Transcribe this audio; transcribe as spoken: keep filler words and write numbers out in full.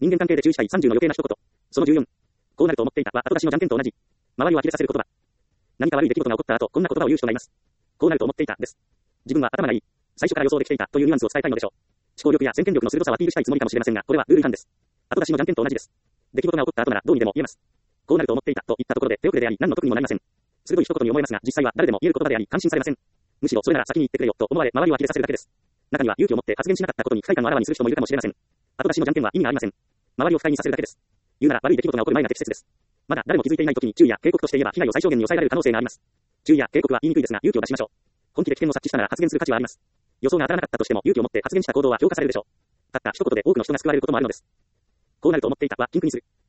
人間関係で注意したいさんじゅうの余計な一言。そのじゅうよん。こうなると思っていたは後出しのじゃんけんと同じ。周りを呆れさせる言葉。何か悪い出来事が起こった後、こんな言葉を言う人がいます。こうなると思っていたです。自分は頭がいい。最初から予想できていたというニュアンスを伝えたいのでしょう。思考力や先見力の鋭さはアピールしたいつもりかもしれませんが、これはルール違反です。後出しのじゃんけんと同じです。出来事が起こった後ならどうにでも言えます。こうなると思っていたと言ったところで手遅れであり、何の得にもなりません。鋭い一言に思えますが、実際は誰でも言える言葉であり、感心されません。むしろそれなら先に言ってくれよと思われ、周りを呆れさせるだけです。中には勇気を持って発言しなかったことに不快感をあらわにする人もいるかもしれません。後出しのじゃんけんは意味がありません。周りを不快にさせるだけです。言うなら悪い出来事が起こる前が適切です。まだ誰も気づいていない時に注意や警告として言えば被害を最小限に抑えられる可能性があります。注意や警告は言いにくいですが勇気を出しましょう。本気で危険を察知したなら発言する価値はあります。予想が当たらなかったとしても勇気を持って発言した行動は評価されるでしょう。たった一言で多くの人が救われることもあるのです。こうなると思っていたは禁句にする。